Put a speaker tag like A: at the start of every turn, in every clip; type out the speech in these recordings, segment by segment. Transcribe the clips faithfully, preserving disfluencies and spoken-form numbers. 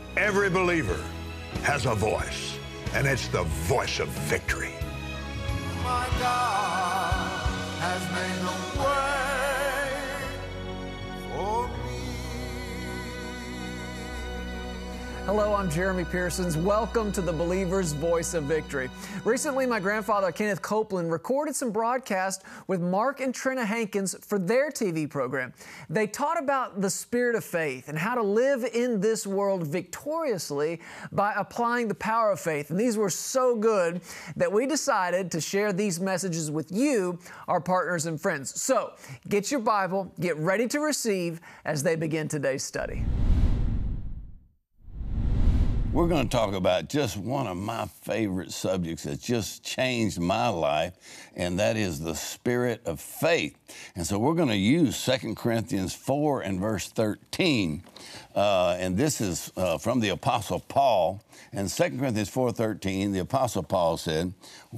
A: Every believer has a voice, and it's the voice of victory.
B: My God has made a way for me.
C: Hello, I'm Jeremy Pearsons. Welcome to the Believer's Voice of Victory. Recently, my grandfather, Kenneth Copeland, recorded some broadcasts with Mark and Trina Hankins for their T V program. They taught about the spirit of faith and how to live in this world victoriously by applying the power of faith. And these were so good that we decided to share these messages with you, our partners and friends. So, get your Bible, get ready to receive as they begin today's study.
D: We're going to talk about just one of my favorite subjects that just changed my life, and that is the spirit of faith. And so we're going to use Second Corinthians four and verse thirteen, uh, and this is uh, from the Apostle Paul. And Second Corinthians four thirteen, the Apostle Paul said,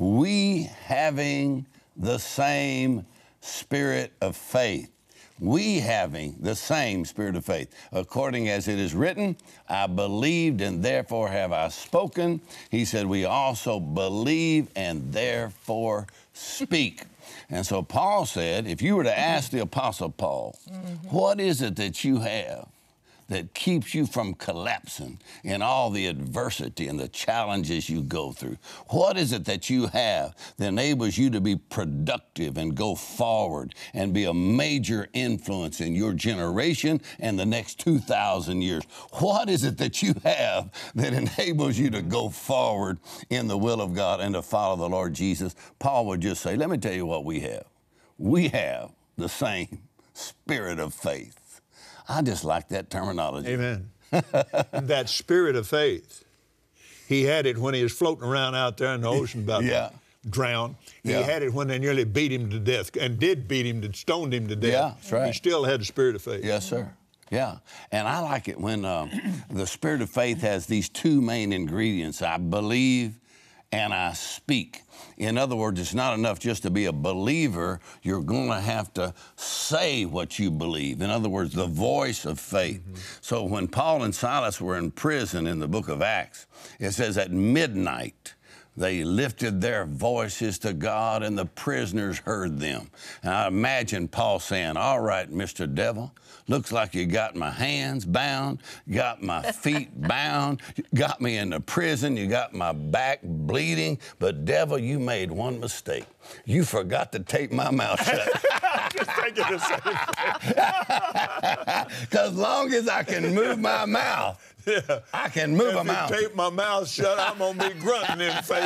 D: "We having the same spirit of faith." We having the same spirit of faith, according as it is written, I believed and therefore have I spoken. He said, we also believe and therefore speak. And so Paul said, if you were to ask the Apostle Paul, mm-hmm. what is it that you have that keeps you from collapsing in all the adversity and the challenges you go through? What is it that you have that enables you to be productive and go forward and be a major influence in your generation and the next two thousand years? What is it that you have that enables you to go forward in the will of God and to follow the Lord Jesus? Paul would just say, let me tell you what we have. We have the same spirit of faith. I just like that terminology.
E: Amen. That spirit of faith, he had it when he was floating around out there in the ocean about
D: yeah.
E: to drown. He
D: yeah.
E: had it when they nearly beat him to death and did beat him, to stoned him to death.
D: Yeah, that's right.
E: He still had the spirit of faith.
D: Yes, sir. Yeah, and I like it when uh, the spirit of faith has these two main ingredients. I believe and I speak. In other words, it's not enough just to be a believer. You're going to have to say what you believe. In other words, the voice of faith. Mm-hmm. So when Paul and Silas were in prison in the book of Acts, it says at midnight, they lifted their voices to God and the prisoners heard them. And I imagine Paul saying, all right, Mister Devil, looks like you got my hands bound, got my feet bound, got me in the prison, you got my back bleeding, but devil, you made one mistake. You forgot to tape my mouth shut.
E: Just thinking the same thing.
D: Because as long as I can move my mouth, yeah. I can move
E: if
D: a mouth.
E: If you tape my mouth shut, I'm going to be grunting in faith.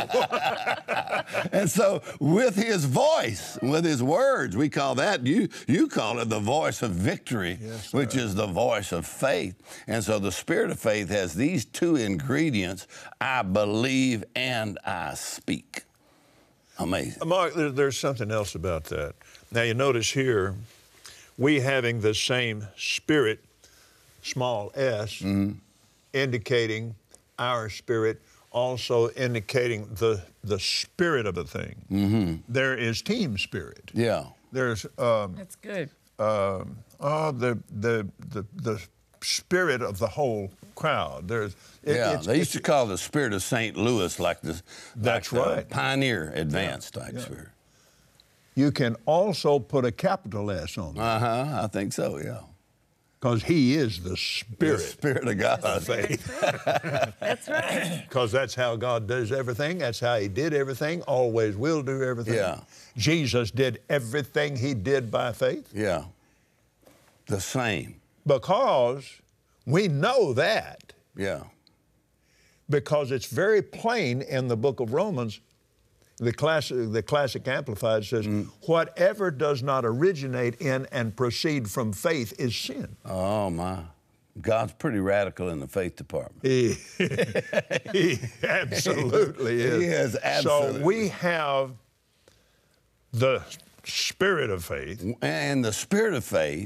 D: And so with his voice, with his words, we call that, you you call it the voice of victory, yes, which is the voice of faith. And so the spirit of faith has these two ingredients, I believe and I speak. Amazing.
E: Mark, there, there's something else about that. Now you notice here, we having the same spirit, small s, mm-hmm. indicating our spirit, also indicating the the spirit of a thing. Mm-hmm. There is team spirit.
D: Yeah.
E: There's um,
F: that's good.
E: Um, oh, the the the the spirit of the whole crowd. There's
D: it, yeah. It's, they used to call the spirit of Saint Louis like the
E: that's
D: like
E: right
D: the pioneer advanced
E: yeah.
D: type
E: yeah.
D: spirit.
E: You can also put a capital S on that.
D: Uh huh. I think so. Yeah.
E: Because he is the Spirit.
D: The Spirit of God.
F: That's right. That's right.
E: Because that's how God does everything. That's how he did everything, always will do everything.
D: Yeah.
E: Jesus did everything he did by faith.
D: Yeah. The same.
E: Because we know that.
D: Yeah.
E: Because it's very plain in the book of Romans. The classic, the classic Amplified says, mm. whatever does not originate in and proceed from faith is sin.
D: Oh, my. God's pretty radical in the faith department.
E: He, he absolutely is.
D: He is absolutely.
E: So we have the spirit of faith.
D: And the spirit of faith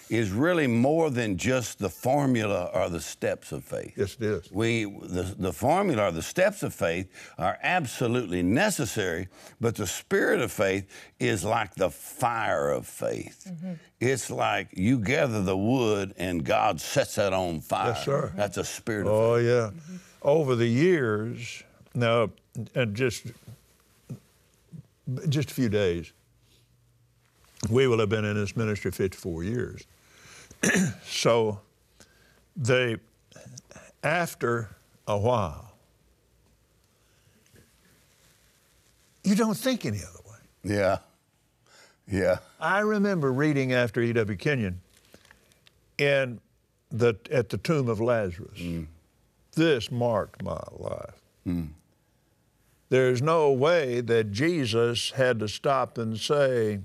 D: is really more than just the formula or the steps of faith.
E: Yes, it is.
D: We, the, the formula or the steps of faith are absolutely necessary, but the spirit of faith is like the fire of faith. Mm-hmm. It's like you gather the wood and God sets that on fire.
E: Yes, sir.
D: That's a spirit of
E: Oh,
D: faith.
E: yeah. Mm-hmm. Over the years, now, and just, just a few days, we will have been in this ministry fifty-four years. So they, after a while, you don't think any other way.
D: Yeah, yeah.
E: I remember reading after E W Kenyon in the, at the tomb of Lazarus. Mm. This marked my life. Mm. There's no way that Jesus had to stop and say,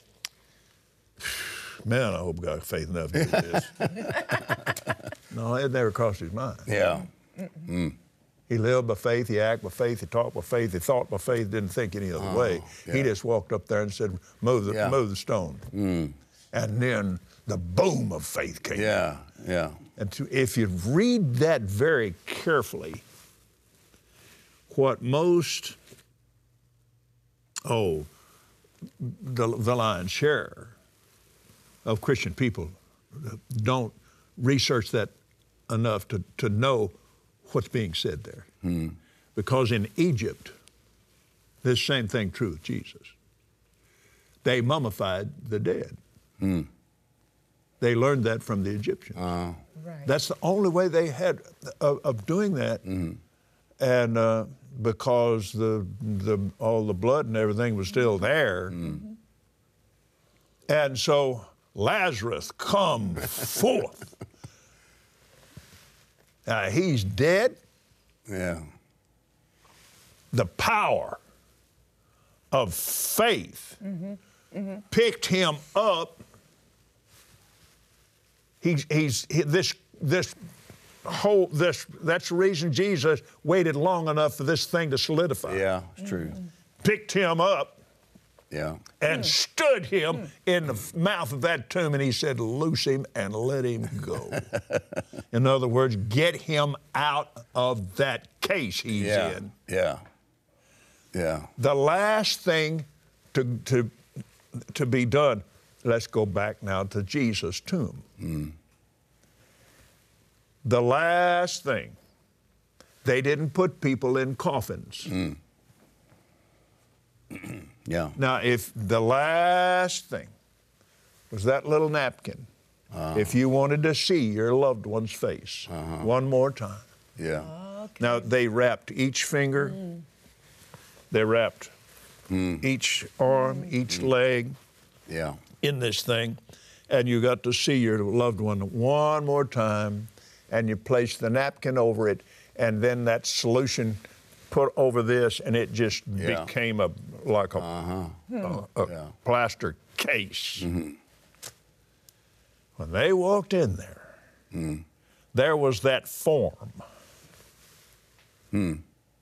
E: man, I hope God has faith enough to do this. No, it never crossed his mind.
D: Yeah. Mm.
E: He lived by faith, he acted by faith, he talked by faith, he thought by faith, didn't think any other
D: oh,
E: way.
D: Yeah.
E: He just walked up there and said, move the,
D: yeah.
E: move the stone. Mm. And then the boom of faith came.
D: Yeah, yeah.
E: And to, if you read that very carefully, what most, oh, the, the lion's share of Christian people don't research that enough to, to know what's being said there. Hmm. Because in Egypt, this same thing true with Jesus. They mummified the dead. Hmm. They learned that from the Egyptians. Uh, right. That's the only way they had of, of doing that. Mm. And uh, because the, the, all the blood and everything was still there. Mm. And so, Lazarus, come forth. Uh, he's dead.
D: Yeah.
E: The power of faith mm-hmm. Mm-hmm. picked him up. He's, he's he, this this whole this that's the reason Jesus waited long enough for this thing to solidify.
D: Yeah, it's true.
E: Mm-hmm. Picked him up.
D: Yeah.
E: And mm. stood him mm. in the mouth of that tomb, and he said, loose him and let him go. In other words, get him out of that case he's
D: yeah.
E: in.
D: Yeah. Yeah.
E: The last thing to, to, to be done, let's go back now to Jesus' tomb. Mm. The last thing, they didn't put people in coffins. Mm.
D: Yeah.
E: Now, if the last thing was that little napkin, uh-huh. if you wanted to see your loved one's face uh-huh. one more time.
D: Yeah.
F: Okay.
E: Now, they wrapped each finger, mm. they wrapped mm. each arm, each mm. leg
D: yeah.
E: in this thing, and you got to see your loved one one more time, and you placed the napkin over it, and then that solution put over this, and it just yeah. became a like a, uh-huh. a, a yeah. plaster case. Mm-hmm. When they walked in there, mm. there was that form. Mm.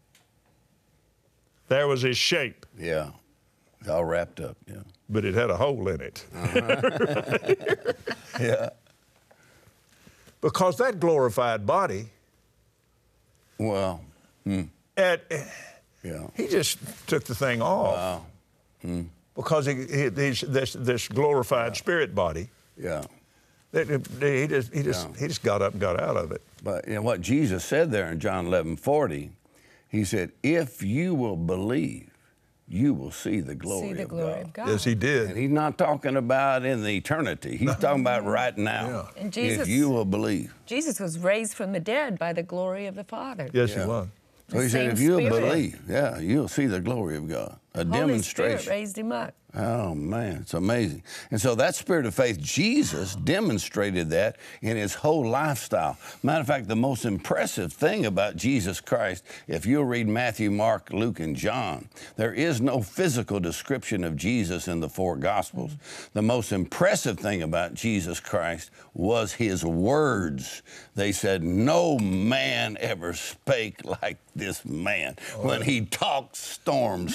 E: There was his shape.
D: Yeah, all wrapped up, yeah.
E: But it had a hole in it. Uh-huh.
D: Yeah.
E: Because that glorified body.
D: Well, hmm.
E: And
D: yeah.
E: he just took the thing off.
D: Wow. Hmm.
E: Because he, he, he's this, this glorified yeah. spirit body.
D: Yeah.
E: He just, he, just, yeah. he just got up and got out of it.
D: But you know, what Jesus said there in John eleven forty, he said, if you will believe, you will see the glory,
F: see the
D: of,
F: glory
D: God.
F: of God.
E: Yes, he did.
D: And he's not talking about in the eternity. He's talking about right now.
E: Yeah.
F: And Jesus,
D: if you will believe.
F: Jesus was raised from the dead by the glory of the Father.
E: Yes,
D: yeah.
E: he was.
D: So
F: the
D: he said, if you'll
F: Spirit.
D: believe, yeah, you'll see the glory of God. A
F: Holy
D: demonstration.
F: Spirit raised him up.
D: Oh, man, it's amazing. And so that spirit of faith, Jesus demonstrated that in his whole lifestyle. Matter of fact, the most impressive thing about Jesus Christ, if you'll read Matthew, Mark, Luke, and John, there is no physical description of Jesus in the four Gospels. Mm-hmm. The most impressive thing about Jesus Christ was his words. They said, no man ever spake like this man. Oh, when he talked, storms stopped,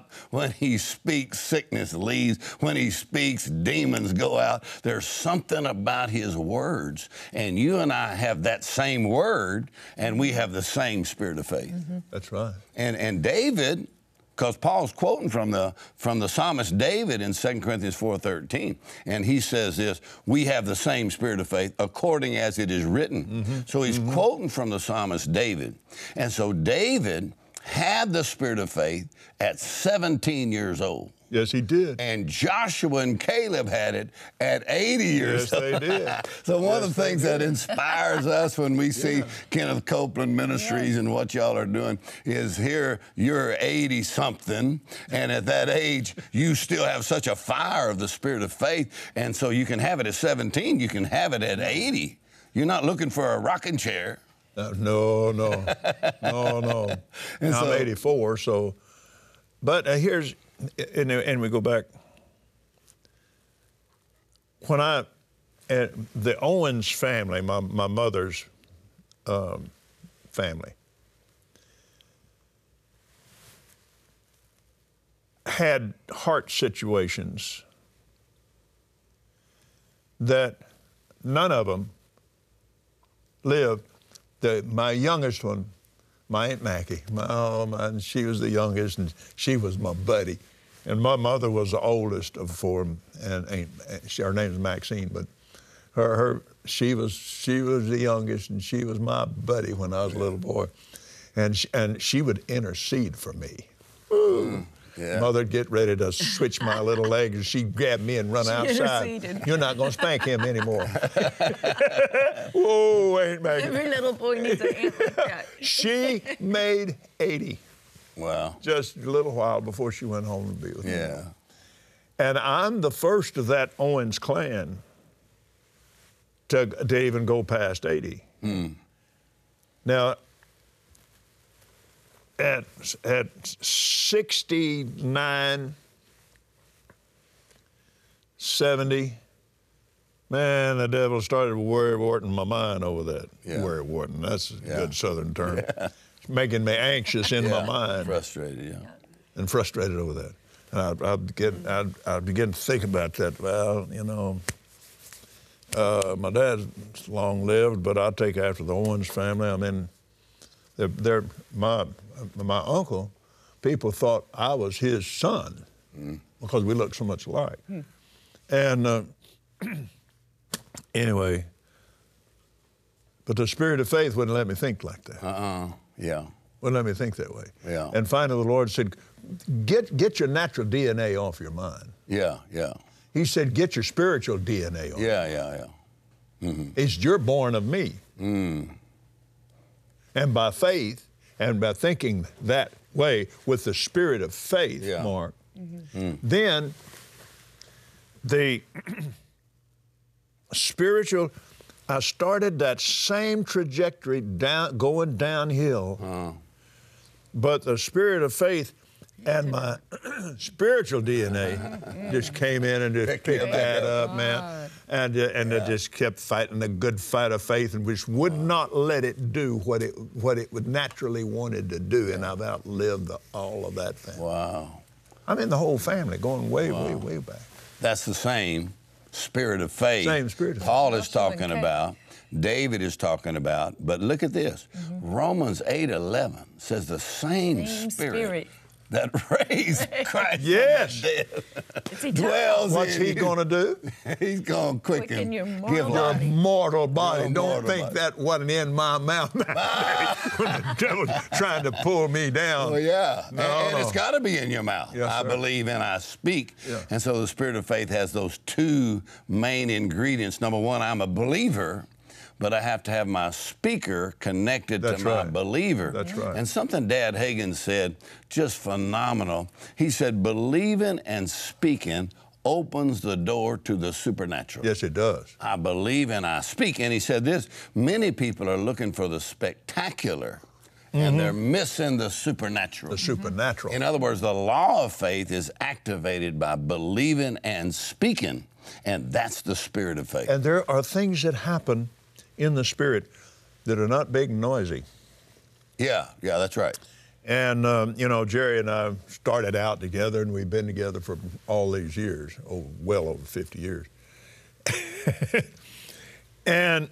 D: up. When he speaks, sickness leaves. When he speaks, demons go out. There's something about his words. And you and I have that same word, and we have the same spirit of faith.
E: Mm-hmm. That's right.
D: And, and David, because Paul's quoting from the from the psalmist David in Second Corinthians four thirteen, and he says this, we have the same spirit of faith according as it is written. Mm-hmm. So he's mm-hmm. quoting from the psalmist David. And so David had the spirit of faith at seventeen years old.
E: Yes, he did.
D: And Joshua and Caleb had it at eighty years
E: old.
D: Yes,
E: they did.
D: So one
E: yes,
D: of the things that inspires us when we see yeah. Kenneth Copeland Ministries yeah. and what y'all are doing is here you're eighty-something, and at that age, you still have such a fire of the spirit of faith, and so you can have it at seventeen, you can have it at eighty. You're not looking for a rocking chair.
E: Uh, no, no, no, no. And so, I'm eighty-four, so, but uh, here's, And, and we go back. When I, uh, the Owens family, my, my mother's um, family, had heart situations that none of them lived. The, my youngest one, my Aunt Mackie, my, oh, my, she was the youngest, and she was my buddy. And my mother was the oldest of four, and, and she, her name is Maxine, but her, her, she was she was the youngest, and she was my buddy when I was a little boy, and she, and she would intercede for me. Ooh. Yeah. Mother'd get ready to switch my little leg, and she'd grab me and run
F: she
E: outside.
F: Interceded.
E: You're not going to spank him anymore. Whoa, ain't Maggie.
F: Every little boy needs an aunt like that.
E: She made eighty.
D: Wow.
E: Just a little while before she went home to be with me.
D: Yeah.
E: And I'm the first of that Owens clan to, to even go past eighty.
D: Hmm.
E: Now, at, at sixty-nine, seventy, man, the devil started worry-warting my mind over that.
D: Yeah.
E: Worry-warting, that's a
D: Yeah.
E: good Southern term.
D: Yeah.
E: Making me anxious in
D: Yeah.
E: my mind.
D: Frustrated, yeah.
E: And frustrated over that. And I'd, I'd, begin, I'd, I'd begin to think about that. Well, you know, uh, my dad's long-lived, but I take after the Owens family. I mean, they're, they're my, my uncle, people thought I was his son mm. because we look so much alike. Mm. And uh, anyway, but the spirit of faith wouldn't let me think like that.
D: Uh-uh, yeah.
E: Wouldn't let me think that way.
D: Yeah.
E: And finally the Lord said, get, get your natural D N A off your mind.
D: Yeah, yeah.
E: He said, get your spiritual D N A off.
D: Yeah, yeah, yeah. Mm-hmm.
E: It's you're born of me.
D: Mm.
E: And by faith, and by thinking that way with the spirit of faith,
D: yeah.
E: Mark,
D: mm-hmm. mm.
E: then the spiritual, I started that same trajectory down, going downhill,
D: uh.
E: but the spirit of faith and my spiritual D N A just came in and just picked that up, man. And, uh, and yeah. it just kept fighting a good fight of faith, and which would wow. not let it do what it what it would naturally wanted to do. Yeah. And I've outlived the, all of that family.
D: Wow.
E: I mean, the whole family, going way, wow. way, way back.
D: That's the same spirit of faith.
E: Same spirit of faith.
D: Paul is talking about, David is talking about, but look at this. Mm-hmm. Romans eight eleven says the same,
F: same
D: spirit,
F: spirit
D: that raised Christ
E: yes.
D: from the dead dwells
E: What's
D: in
E: he
D: you.
E: going to do?
D: He's going to quicken,
F: quicken your mortal
D: give
E: Your
F: body.
E: mortal body.
D: Your
E: Don't
D: mortal
E: think
D: body.
E: that wasn't in my mouth when the devil's trying to pull me down.
D: Oh, yeah.
E: No,
D: and, and
E: no.
D: it's got to be in your mouth.
E: Yes,
D: I
E: sir.
D: believe and I speak.
E: Yeah.
D: And so the spirit of faith has those two main ingredients. Number one, I'm a believer, but I have to have my speaker connected
E: That's
D: to my
E: right.
D: believer.
E: That's right.
D: And something Dad Hagin said, just phenomenal. He said, believing and speaking opens the door to the supernatural.
E: Yes, it does.
D: I believe and I speak. And he said this, many people are looking for the spectacular, mm-hmm. and they're missing the supernatural.
E: The supernatural.
D: In other words, the law of faith is activated by believing and speaking, and that's the spirit of faith.
E: And there are things that happen in the spirit that are not big and noisy.
D: Yeah, yeah, that's right.
E: And, um, you know, Jerry and I started out together, and we've been together for all these years, oh, well over fifty years. And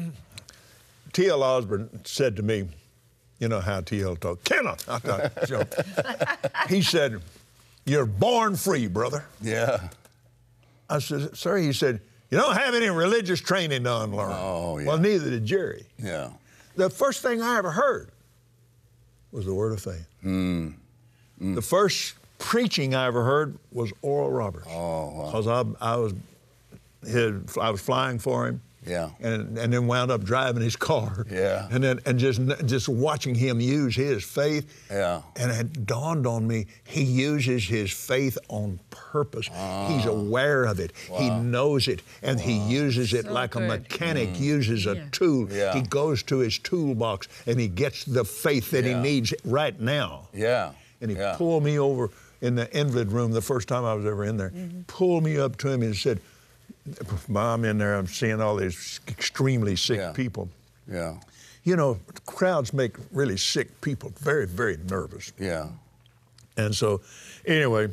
E: T L Osborne said to me, you know how T L talked, Kenneth, I thought, you know, he said, "You're born free, brother."
D: Yeah.
E: I said, "Sir," he said, "you don't have any religious training to unlearn."
D: Oh, yeah.
E: Well, neither did Jerry.
D: Yeah.
E: The first thing I ever heard was the word of faith.
D: Mm. Mm.
E: The first preaching I ever heard was Oral Roberts.
D: Oh, wow.
E: Because I, I was his, I was flying for him.
D: Yeah.
E: And and then wound up driving his car.
D: Yeah.
E: And then and just just watching him use his faith.
D: Yeah.
E: And it dawned on me, he uses his faith on purpose.
D: Ah.
E: He's aware of it.
D: Wow.
E: He knows it, and wow. he uses it
F: So
E: like
F: good.
E: a mechanic
D: Mm.
E: uses a
F: Yeah.
E: tool.
D: Yeah.
E: He goes to his toolbox and he gets the faith that
D: Yeah.
E: he needs right now.
D: Yeah.
E: And he
D: yeah.
E: pulled me over in the invalid room the first time I was ever in there,
F: Mm-hmm.
E: pulled me up to him and said, "Mom, in there, I'm seeing all these extremely sick
D: Yeah.
E: people.
D: Yeah.
E: You know, crowds make really sick people very, very nervous."
D: Yeah.
E: And so, anyway,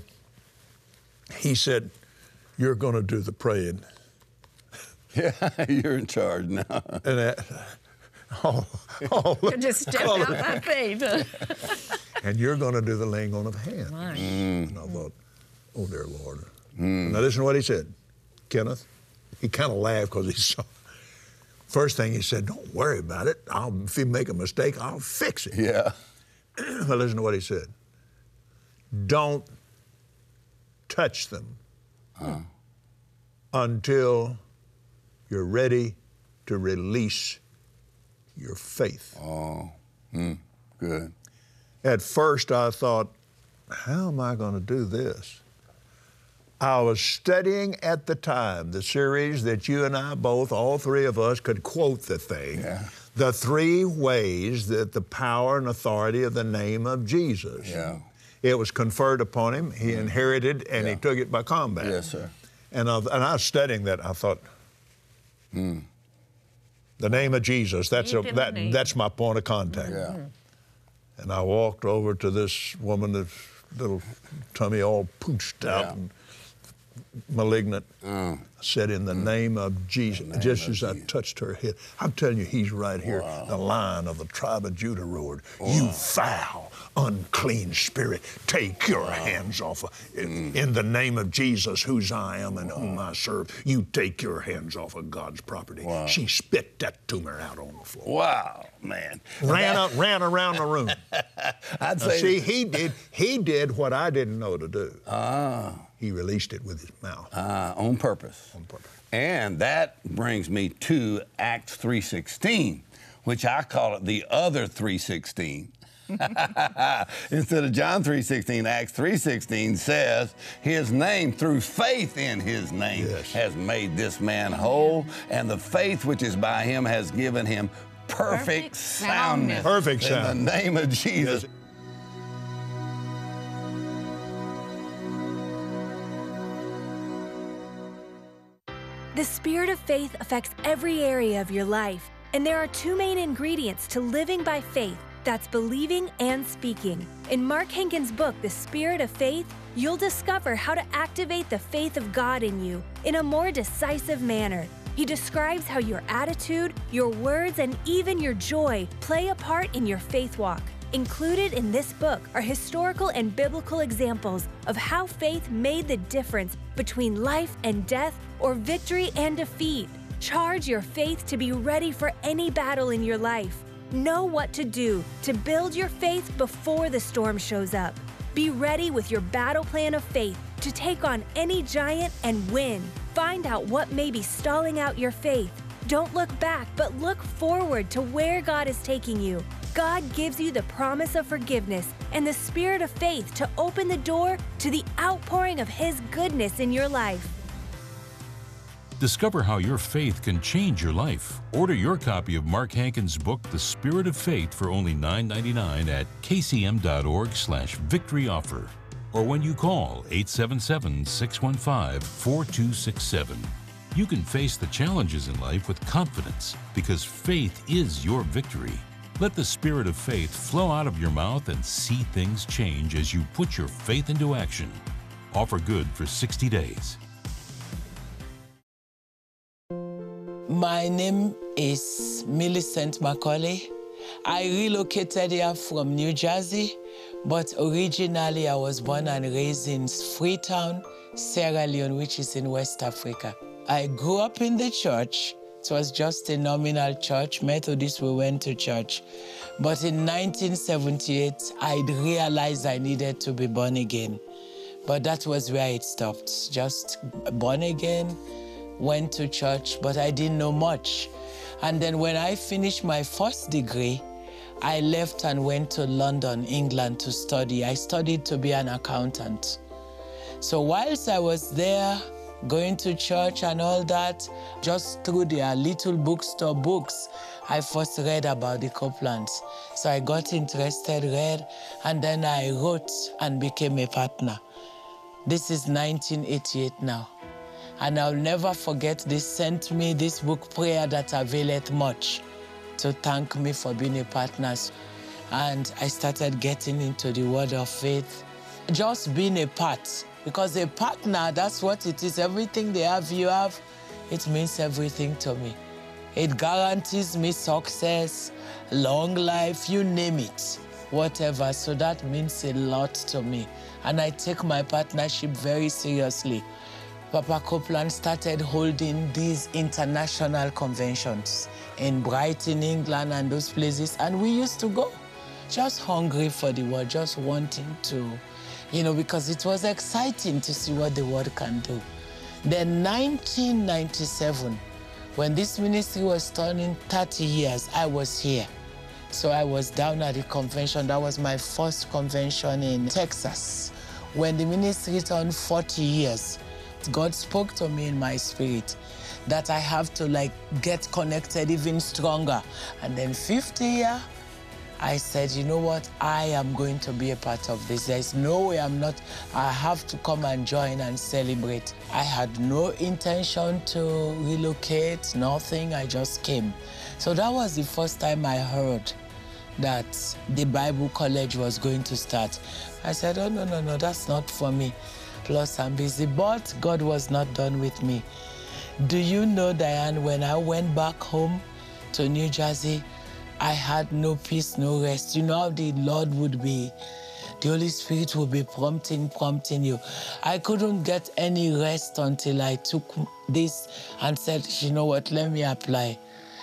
E: he said, "You're going to do the praying."
D: Yeah. You're in charge now.
E: And that, oh, oh,
F: You just step out by faith.
E: and you're going to do the laying on of hands.
F: My.
E: And I thought, oh, dear Lord. Now, listen to what he said. Kenneth, he kind of laughed because he saw. First thing he said, "Don't worry about it. I'll, if you make a mistake, I'll fix it."
D: Yeah.
E: But listen to what he said. "Don't touch them
D: Huh.
E: until you're ready to release your faith."
D: Oh. Mm. Good.
E: At first, I thought, how am I going to do this? I was studying at the time the series that you and I both, all three of us, could quote the thing.
D: Yeah.
E: The three ways that the power and authority of the name of Jesus.
D: Yeah.
E: It was conferred upon him. He inherited, and
D: Yeah.
E: he took it by combat.
D: Yes, sir.
E: And I, and I was studying that. I thought,
D: Mm.
E: the name of Jesus. That's a,
F: Keep in the
E: that
F: name.
E: that's my point of contact.
D: Yeah.
E: And I walked over to this woman, this little tummy all pooched out
D: Yeah.
E: and malignant.
D: Mm.
E: I said, "In the name of Jesus,"
D: name
E: just
D: of
E: as I
D: Jesus.
E: touched her head. I'm telling you, he's right here.
D: Wow.
E: The Lion of the tribe of Judah roared, "You foul, unclean spirit, take your hands off of, in, in the name of Jesus, whose I am and whom I serve, you take your hands off of God's property."
D: Wow.
E: She spit that tumor out on the floor.
D: Wow, man.
E: Ran up, ran around the room.
D: I'd
E: Now,
D: say.
E: see, he did he did what I didn't know to do.
D: Ah.
E: He released it with his mouth.
D: Ah, on purpose.
E: On purpose.
D: And that brings me to Acts three sixteen, which I call it the other three sixteen. Instead of John three sixteen, Acts three sixteen says, "His name, through faith in his name,
E: Yes.
D: has made this man whole, and the faith which is by him has given him perfect,
F: Perfect
D: soundness."
F: soundness.
E: Perfect
D: In
E: sound.
D: the name of Jesus.
G: The spirit of faith affects every area of your life, and there are two main ingredients to living by faith. That's believing and speaking. In Mark Hankins' book, The Spirit of Faith, you'll discover how to activate the faith of God in you in a more decisive manner. He describes how your attitude, your words, and even your joy play a part in your faith walk. Included in this book are historical and biblical examples of how faith made the difference between life and death or victory and defeat. Charge your faith to be ready for any battle in your life. Know what to do to build your faith before the storm shows up. Be ready with your battle plan of faith to take on any giant and win. Find out what may be stalling out your faith. Don't look back, but look forward to where God is taking you. God gives you the promise of forgiveness and the spirit of faith to open the door to the outpouring of His goodness in your life.
H: Discover how your faith can change your life. Order your copy of Mark Hankins' book, The Spirit of Faith, for only nine ninety-nine at kcm.org slash victory offer, or when you call eight seven seven, six one five, four two six seven. You can face the challenges in life with confidence because faith is your victory. Let the spirit of faith flow out of your mouth and see things change as you put your faith into action. Offer good for sixty days.
I: My name is Millicent Macaulay. I relocated here from New Jersey, but originally I was born and raised in Freetown, Sierra Leone, which is in West Africa. I grew up in the church. It was just a nominal church. Methodist, we went to church. But in nineteen seventy-eight, I realized I needed to be born again. But that was where it stopped. Just born again, went to church, but I didn't know much. And then when I finished my first degree, I left and went to London, England to study. I studied to be an accountant. So whilst I was there, going to church and all that, just through their little bookstore books, I first read about the Copelands. So I got interested, read, and then I wrote and became a partner. This is nineteen eighty-eight now. And I'll never forget, they sent me this book, Prayer That Availeth Much, to thank me for being a partner. And I started getting into the word of faith, just being a part. Because a partner, that's what it is. Everything they have, you have, it means everything to me. It guarantees me success, long life, you name it, whatever. So that means a lot to me. And I take my partnership very seriously. Papa Copeland started holding these international conventions in Brighton, England, and those places. And we used to go, just hungry for the word, just wanting to, you know, because it was exciting to see what the word can do. Then nineteen ninety-seven, when this ministry was turning thirty years, I was here. So I was down at the convention. That was my first convention in Texas. When the ministry turned forty years, God spoke to me in my spirit that I have to like get connected even stronger. And then fifty year, I said, you know what? I am going to be a part of this. There's no way I'm not. I have to come and join and celebrate. I had no intention to relocate, nothing. I just came. So that was the first time I heard that the Bible college was going to start. I said, oh, no, no, no, that's not for me. Plus, I'm busy. But God was not done with me. Do you know, Diane, when I went back home to New Jersey, I had no peace, no rest. You know how the Lord would be, the Holy Spirit would be prompting, prompting you. I couldn't get any rest until I took this and said, you know what, let me apply.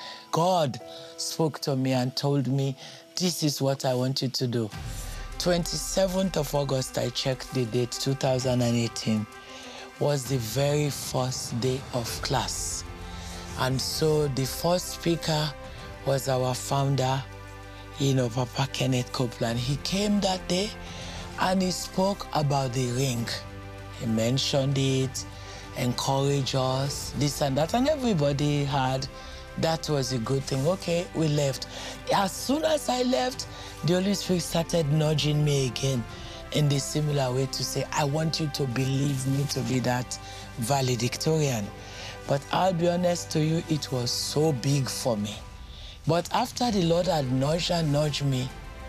I: God spoke to me and told me, this is what I want you to do. twenty-seventh of August, I checked the date, two thousand eighteen, was the very first day of class. And so the first speaker was our founder, you know, Papa Kenneth Copeland. He came that day and he spoke about the ring. He mentioned it, encouraged us, this and that, and everybody had. That was a good thing. Okay, we left. As soon as I left, the Holy Spirit started nudging me again in the similar way to say, I want you to believe me to be that valedictorian. But I'll be honest to you, it was so big for me. But after the Lord had nudged and nudged me,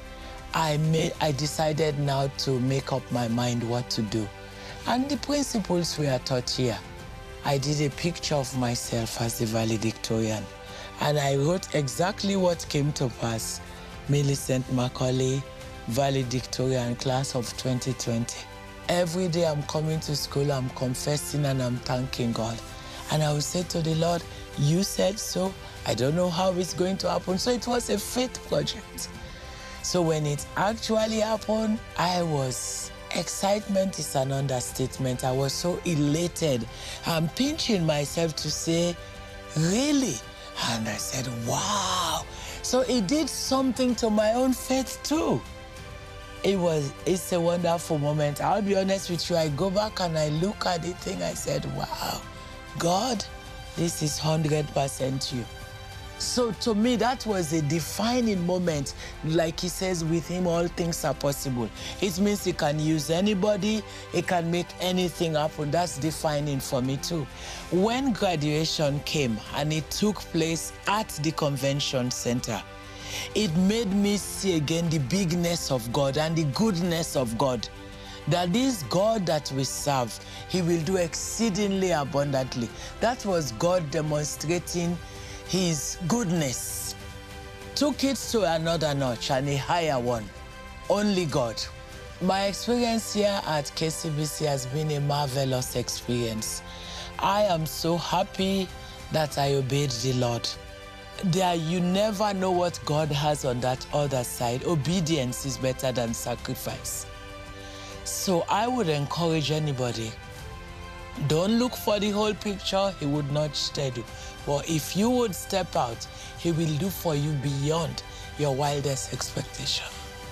I: I, made, I decided now to make up my mind what to do. And the principles we are taught here. I did a picture of myself as the valedictorian. And I wrote exactly what came to pass. Millicent Macaulay, valedictorian, class of twenty twenty. Every day I'm coming to school, I'm confessing and I'm thanking God. And I will say to the Lord, you said so. I don't know how it's going to happen. So it was a faith project. So when it actually happened, I was, excitement is an understatement. I was so elated. I'm pinching myself to say, really? And I said, wow. So it did something to my own faith too. It was, it's a wonderful moment. I'll be honest with you, I go back and I look at the thing, I said, wow, God, this is one hundred percent you. So to me, that was a defining moment. Like he says, with him, all things are possible. It means he can use anybody, he can make anything happen. That's defining for me too. When graduation came and it took place at the convention center, it made me see again the bigness of God and the goodness of God. That this God that we serve, he will do exceedingly abundantly. That was God demonstrating his goodness. Took it to another notch and a higher one. Only God. My experience here at K C B C has been a marvelous experience. I am so happy that I obeyed the Lord. There, you never know what God has on that other side. Obedience is better than sacrifice. So I would encourage anybody, don't look for the whole picture, he would not steady you. But if you would step out, he will do for you beyond your wildest expectation.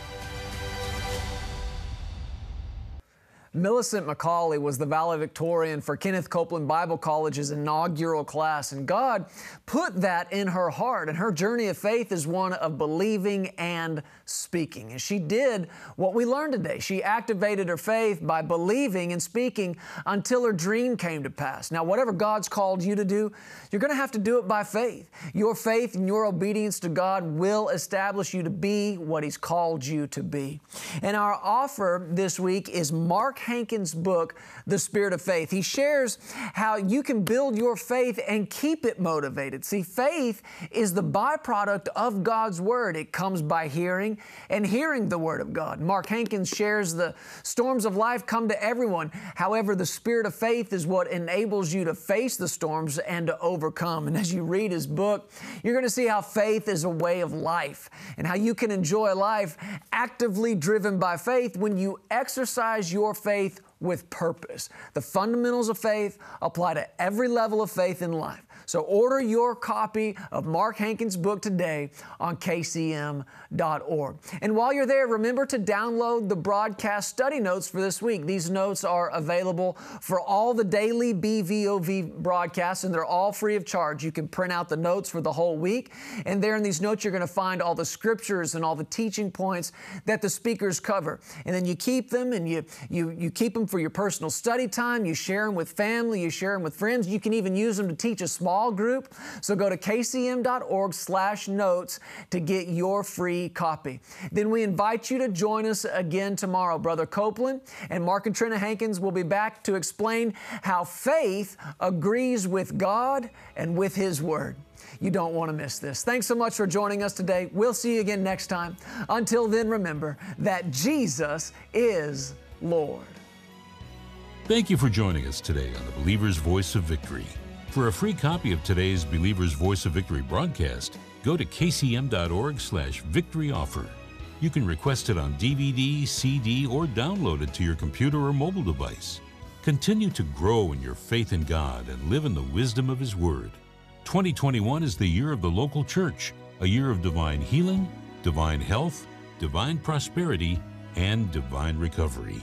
C: Millicent McCauley was the valedictorian for Kenneth Copeland Bible College's inaugural class, and God put that in her heart, and her journey of faith is one of believing and speaking. And she did what we learned today. She activated her faith by believing and speaking until her dream came to pass. Now, whatever God's called you to do, you're going to have to do it by faith. Your faith and your obedience to God will establish you to be what He's called you to be. And our offer this week is Mark Hankins' book, The Spirit of Faith. He shares how you can build your faith and keep it motivated. See, faith is the byproduct of God's Word. It comes by hearing and hearing the Word of God. Mark Hankins shares the storms of life come to everyone. However, the Spirit of faith is what enables you to face the storms and to overcome. And as you read his book, you're going to see how faith is a way of life and how you can enjoy life actively driven by faith when you exercise your faith with purpose. The fundamentals of faith apply to every level of faith in life. So order your copy of Mark Hankins' book today on K C M dot org. And while you're there, remember to download the broadcast study notes for this week. These notes are available for all the daily B V O V broadcasts, and they're all free of charge. You can print out the notes for the whole week, and there in these notes you're going to find all the scriptures and all the teaching points that the speakers cover. And then you keep them, and you, you, you keep them for your personal study time. You share them with family. You share them with friends. You can even use them to teach a small group. So go to K C M dot org slash notes to get your free copy. Then we invite you to join us again tomorrow. Brother Copeland and Mark and Trina Hankins will be back to explain how faith agrees with God and with His Word. You don't want to miss this. Thanks so much for joining us today. We'll see you again next time. Until then, remember that Jesus is Lord.
H: Thank you for joining us today on the Believer's Voice of Victory. For a free copy of today's Believer's Voice of Victory broadcast, go to K C M dot org slash victory offer. You can request it on D V D, C D, or download it to your computer or mobile device. Continue to grow in your faith in God and live in the wisdom of His Word. twenty twenty-one is the year of the local church, a year of divine healing, divine health, divine prosperity, and divine recovery.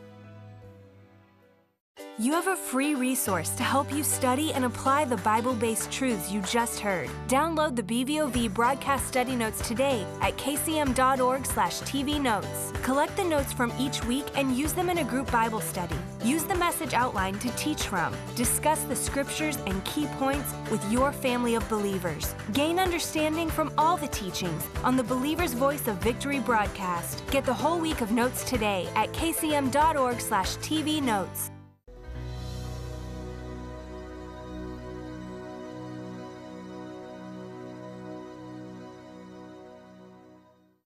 G: You have a free resource to help you study and apply the Bible-based truths you just heard. Download the B V O V broadcast study notes today at K C M dot org slash T V notes. Collect the notes from each week and use them in a group Bible study. Use the message outline to teach from. Discuss the scriptures and key points with your family of believers. Gain understanding from all the teachings on the Believer's Voice of Victory broadcast. Get the whole week of notes today at K C M dot org slash T V notes.